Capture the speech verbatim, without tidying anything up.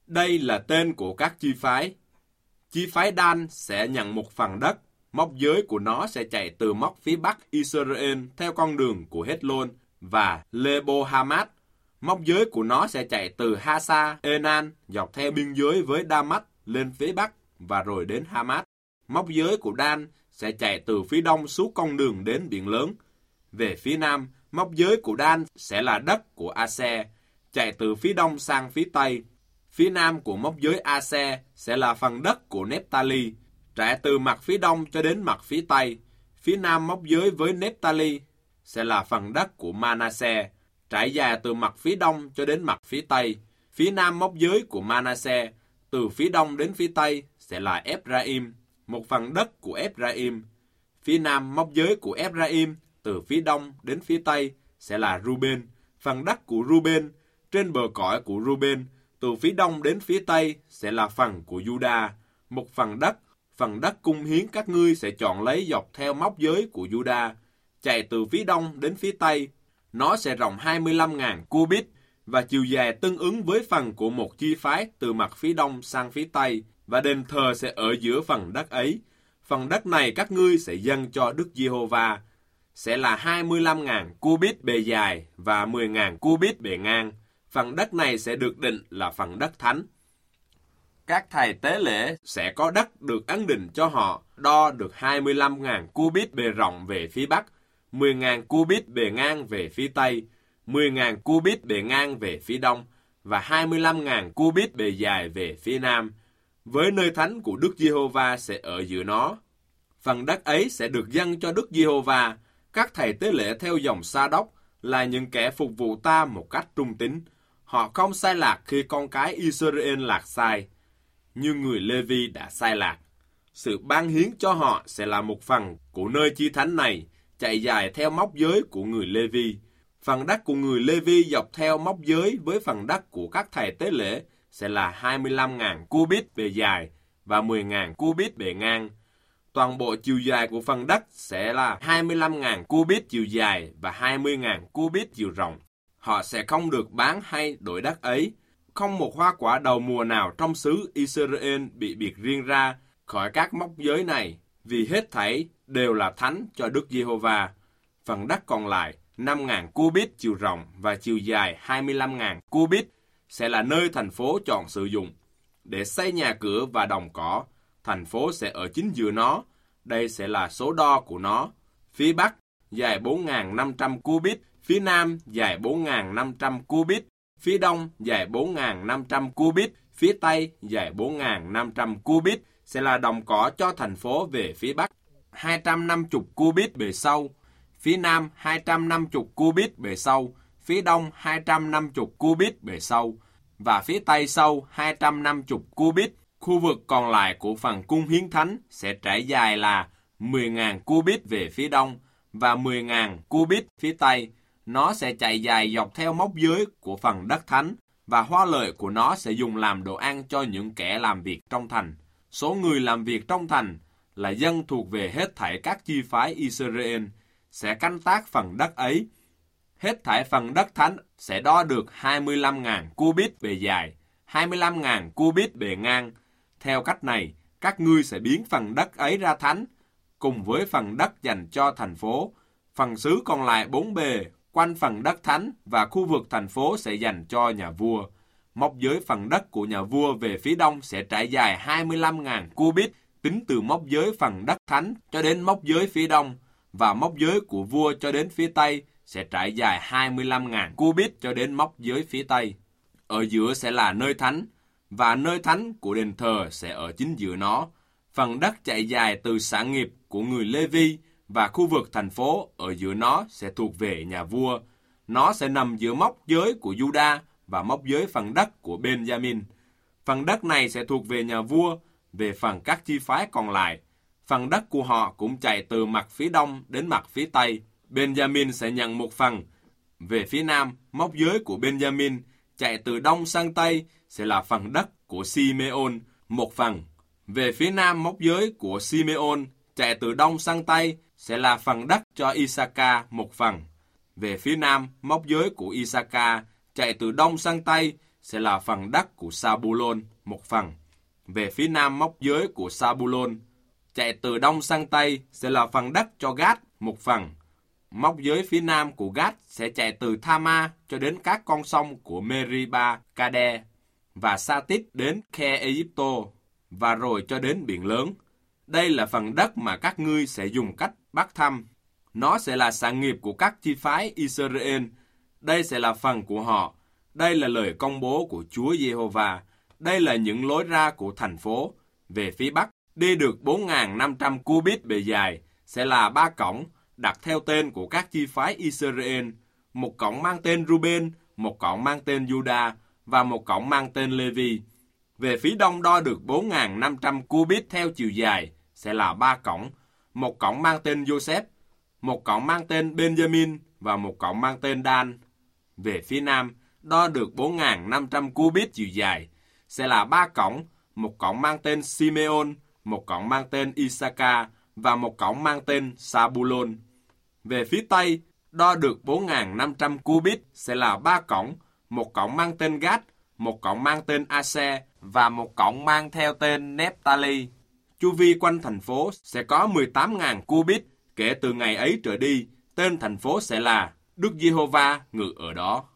Đây là tên của các chi phái. Chi phái Dan sẽ nhận một phần đất, mốc giới của nó sẽ chạy từ mốc phía bắc Israel theo con đường của Hết-lôn và Lebo-Hamat. Mốc giới của nó sẽ chạy từ Hasa-Enan dọc theo biên giới với Đa-mách lên phía bắc và rồi đến Hamat. Mốc giới của Dan sẽ chạy từ phía đông suốt con đường đến biển lớn. Về phía nam, mốc giới của Dan sẽ là đất của A-se, chạy từ phía đông sang phía tây. Phía nam của mốc giới A-se sẽ là phần đất của Nephtali, trải từ mặt phía đông cho đến mặt phía tây. Phía nam mốc giới với Nephtali sẽ là phần đất của Manasse, trải dài từ mặt phía đông cho đến mặt phía tây. Phía nam mốc giới của Manasse, từ phía đông đến phía tây sẽ là Ephraim, một phần đất của Ephraim. Phía nam mốc giới của Ephraim, từ phía đông đến phía tây sẽ là Ruben, phần đất của Ruben. Trên bờ cõi của Ruben, từ phía đông đến phía tây sẽ là phần của Juda, một phần đất. Phần đất cung hiến các ngươi sẽ chọn lấy dọc theo mốc giới của Juda, chạy từ phía đông đến phía tây. Nó sẽ rộng hai mươi lăm nghìn cubit và chiều dài tương ứng với phần của một chi phái từ mặt phía đông sang phía tây, và đền thờ sẽ ở giữa phần đất ấy. Phần đất này các ngươi sẽ dâng cho Đức Giê-hô-va, sẽ là hai mươi lăm nghìn cubit bề dài và mười nghìn cubit bề ngang. Phần đất này sẽ được định là phần đất thánh. Các thầy tế lễ sẽ có đất được ấn định cho họ, đo được hai mươi lăm nghìn cubit bề rộng về phía bắc, mười nghìn cubit bề ngang về phía tây, mười nghìn cubit bề ngang về phía đông, và hai mươi lăm nghìn cubit bề dài về phía nam. Với nơi thánh của Đức Giê-hô-va sẽ ở giữa nó. Phần đất ấy sẽ được dâng cho Đức Giê-hô-va. Các thầy tế lễ theo dòng Sa-đốc là những kẻ phục vụ ta một cách trung tín. Họ không sai lạc khi con cái Israel lạc sai, như người Lê-vi đã sai lạc. Sự ban hiến cho họ sẽ là một phần của nơi chi thánh này, chạy dài theo mốc giới của người Lê-vi. Phần đất của người Lê-vi dọc theo mốc giới với phần đất của các thầy tế lễ sẽ là hai mươi lăm nghìn cubit bề dài và mười nghìn cubit bề ngang. Toàn bộ chiều dài của phần đất sẽ là hai mươi lăm nghìn cubit chiều dài và hai mươi nghìn cubit chiều rộng. Họ sẽ không được bán hay đổi đất ấy. Không một hoa quả đầu mùa nào trong xứ Israel bị biệt riêng ra khỏi các mốc giới này, vì hết thảy đều là thánh cho Đức Giê-hô-va. Phần đất còn lại, năm nghìn cubit chiều rộng và chiều dài hai mươi lăm nghìn cubit, sẽ là nơi thành phố chọn sử dụng để xây nhà cửa và đồng cỏ. Thành phố sẽ ở chính giữa nó. Đây sẽ là số đo của nó. Phía bắc dài bốn nghìn năm trăm cubit, phía nam dài bốn nghìn năm trăm cubit, phía đông dài bốn nghìn năm trăm cubit, phía tây dài bốn nghìn năm trăm cubit, sẽ là đồng cỏ cho thành phố về phía bắc. hai trăm năm mươi cubit bề sâu, phía nam hai trăm năm mươi cubit bề sâu, phía đông hai trăm năm mươi cubit bề sâu, và phía tây sâu hai trăm năm mươi cubit. Khu vực còn lại của phần cung hiến thánh sẽ trải dài là mười nghìn cubit về phía đông và mười nghìn cubit phía tây. Nó sẽ chạy dài dọc theo mốc giới của phần đất thánh, và hoa lợi của nó sẽ dùng làm đồ ăn cho những kẻ làm việc trong thành. Số người làm việc trong thành là dân thuộc về hết thảy các chi phái Israel, sẽ canh tác phần đất ấy. Hết thảy phần đất thánh sẽ đo được hai mươi lăm nghìn cubit bề dài, hai mươi lăm nghìn cubit bề ngang. Theo cách này, các ngươi sẽ biến phần đất ấy ra thánh, cùng với phần đất dành cho thành phố. Phần xứ còn lại bốn bề, quanh phần đất thánh và khu vực thành phố sẽ dành cho nhà vua. Mốc giới phần đất của nhà vua về phía đông sẽ trải dài hai mươi lăm nghìn cubit, tính từ mốc giới phần đất thánh cho đến mốc giới phía đông, và mốc giới của vua cho đến phía tây sẽ trải dài hai mươi lăm nghìn cubit cho đến mốc giới phía tây. Ở giữa sẽ là nơi thánh, và nơi thánh của đền thờ sẽ ở chính giữa nó. Phần đất chạy dài từ sản nghiệp của người Lê-vi và khu vực thành phố ở giữa nó sẽ thuộc về nhà vua. Nó sẽ nằm giữa mốc giới của Juda và mốc giới phần đất của Benjamin. Phần đất này sẽ thuộc về nhà vua. Về phần các chi phái còn lại, phần đất của họ cũng chạy từ mặt phía đông đến mặt phía tây. Benjamin sẽ nhận một phần. Về phía nam, mốc giới của Benjamin chạy từ đông sang tây sẽ là phần đất của Simeon, một phần. Về phía nam mốc giới của Simeon chạy từ đông sang tây sẽ là phần đất cho Isaka, một phần. Về phía nam mốc giới của Isaka chạy từ đông sang tây sẽ là phần đất của Sa-bu-lôn, một phần. Về phía nam mốc giới của Sa-bu-lôn, chạy từ đông sang tây sẽ là phần đất cho Gát, một phần. Mốc giới phía nam của Gát sẽ chạy từ Tha-ma cho đến các con sông của Meriba, Kade và Sa-tít đến Khe-e-díp-tô và rồi cho đến biển lớn. Đây là phần đất mà các ngươi sẽ dùng cách bắt thăm. Nó sẽ là sản nghiệp của các chi phái Israel. Đây sẽ là phần của họ. Đây là lời công bố của Chúa Giê-hô-va. Đây là những lối ra của thành phố. Về phía bắc, đi được bốn nghìn năm trăm cubit bề dài, sẽ là ba cổng, đặt theo tên của các chi phái Israel. Một cổng mang tên Ruben, một cổng mang tên Juda và một cổng mang tên Lê-vi. Về phía đông đo được bốn nghìn năm trăm cubit theo chiều dài, sẽ là ba cổng, một cổng mang tên Joseph, một cổng mang tên Benjamin và một cổng mang tên Dan. Về phía nam, đo được bốn nghìn năm trăm cubit chiều dài, sẽ là ba cổng, một cổng mang tên Simeon, một cổng mang tên Isaka và một cổng mang tên Sa-bu-lôn. Về phía tây, đo được bốn nghìn năm trăm cubit, sẽ là ba cổng, một cổng mang tên Gad, một cổng mang tên Ase và một cổng mang theo tên Nephtali. Chu vi quanh thành phố sẽ có mười tám nghìn cubit, kể từ ngày ấy trở đi, tên thành phố sẽ là Đức Giê-hô-va ngự ở đó.